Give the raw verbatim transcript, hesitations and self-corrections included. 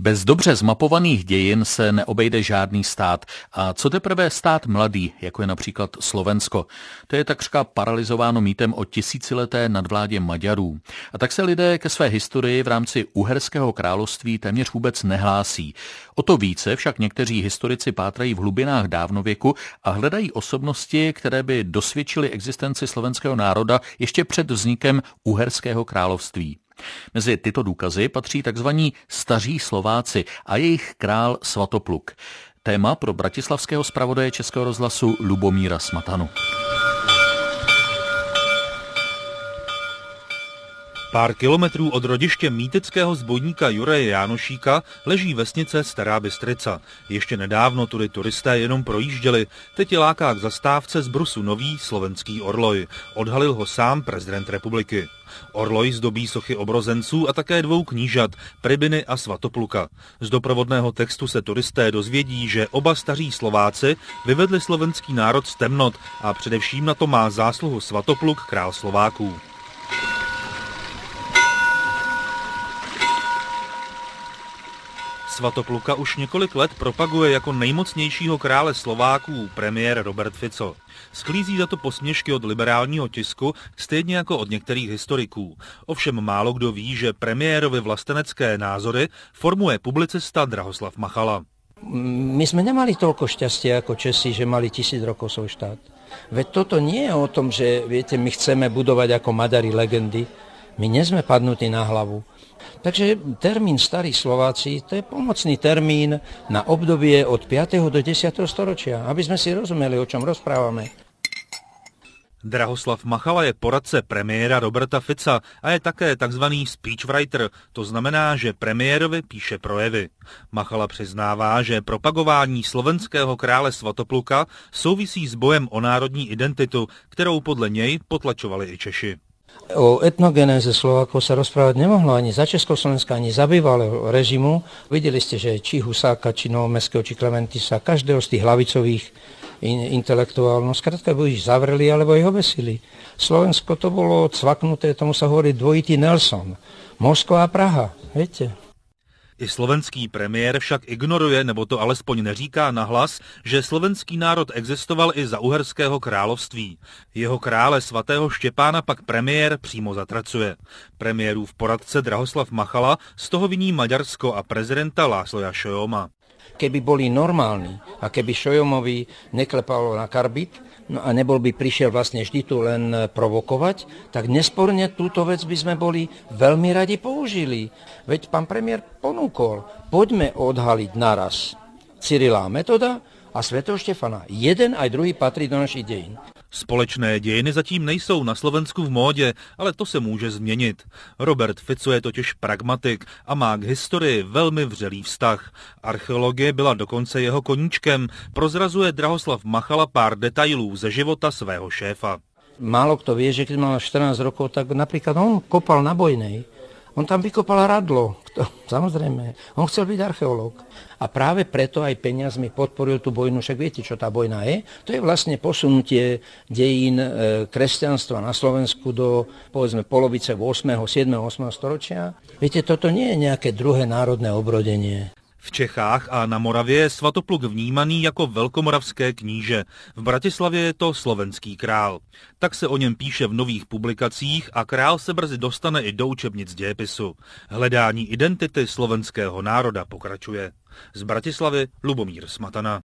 Bez dobře zmapovaných dějin se neobejde žádný stát. A co teprve stát mladý, jako je například Slovensko? To je takřka paralyzováno mýtem o tisícileté nadvládě Maďarů. A tak se lidé ke své historii v rámci Uherského království téměř vůbec nehlásí. O to více však někteří historici pátrají v hlubinách dávnověku a hledají osobnosti, které by dosvědčily existenci slovenského národa ještě před vznikem Uherského království. Mezi tyto důkazy patří takzvaní staří Slováci a jejich král Svatopluk. Téma pro bratislavského zpravodaje Českého rozhlasu Lubomíra Smatanu. Pár kilometrů od rodiště mýtického zbojníka Juraje Jánošíka leží vesnice Stará Bystrica. Ještě nedávno tudy turisté jenom projížděli, teď je láká k zastávce z brusu nový slovenský orloj. Odhalil ho sám prezident republiky. Orloj zdobí sochy obrozenců a také dvou knížat, Pribiny a Svatopluka. Z doprovodného textu se turisté dozvědí, že oba staří Slováci vyvedli slovenský národ z temnot a především na to má zásluhu Svatopluk, král Slováků. Svatopluka už několik let propaguje jako nejmocnějšího krále Slováků premiér Robert Fico. Sklízí za to posměšky od liberálního tisku, stejně jako od některých historiků. Ovšem málo kdo ví, že premiérovi vlastenecké názory formuje publicista Drahoslav Machala. My sme nemali toľko šťastia ako Česi, že mali tisíc rokov svoj štát. Veď toto nie je o tom, že viete, my chceme budovať ako Maďari legendy. My nie sme padnutí na hlavu. Takže termín Starí Slováci, to je pomocný termín na obdobie od piateho do desiateho storočia, aby sme si rozumeli, o čom rozprávame. Drahoslav Machala je poradce premiéra Roberta Fica a je také takzvaný speechwriter, to znamená, že premiérovi píše projevy. Machala přiznává, že propagování slovenského krále Svatopluka souvisí s bojem o národní identitu, kterou podle něj potlačovali i Češi. O etnogenéze Slovákov sa rozprávať nemohlo ani za Československa, ani za bývalého režimu. Videli ste, že či Husáka, či Novomestského, či Klementisa, každého z tých hlavicových intelektuálov, no skrátka by ich zavreli, alebo ich obesili. Slovensko to bolo cvaknuté, tomu sa hovorí dvojitý Nelson. Moskva a Praha, viete. I slovenský premiér však ignoruje, nebo to alespoň neříká nahlas, že slovenský národ existoval i za Uherského království. Jeho krále svatého Štěpána pak premiér přímo zatracuje. Premiérův poradce Drahoslav Machala z toho viní Maďarsko a prezidenta Lászlója Sólyoma. Keby boli normálni a keby Sólymovi neklepalo na karbit, no a nebol by prišiel vlastne vždy tu len provokovať, tak nesporne túto vec by sme boli veľmi radi použili. Veď pán premiér ponúkol, poďme odhaliť naraz Cyrila a Metoda a svätého Štefana. Jeden aj druhý patrí do našich dejín. Společné dějiny zatím nejsou na Slovensku v módě, ale to se může změnit. Robert Fico je totiž pragmatik a má k historii velmi vřelý vztah. Archeologie byla dokonce jeho koníčkem, prozrazuje Drahoslav Machala pár detailů ze života svého šéfa. Málo kto vie, že keď mal štrnásť rokov, tak napríklad on kopal na Bojnej. On tam vykopal radlo, to, samozrejme. On chcel byť archeológ. A práve preto aj peniazmi podporil tú Bojnu. Však viete, čo tá Bojna je? To je vlastne posunutie dejín e, kresťanstva na Slovensku do, povedzme, polovice ôsmeho, siedmeho, ôsmeho storočia. Viete, toto nie je nejaké druhé národné obrodenie. V Čechách a na Moravě je Svatopluk vnímaný jako velkomoravské kníže. V Bratislavě je to slovenský král. Tak se o něm píše v nových publikacích a král se brzy dostane i do učebnic dějepisu. Hledání identity slovenského národa pokračuje. Z Bratislavy Lubomír Smatana.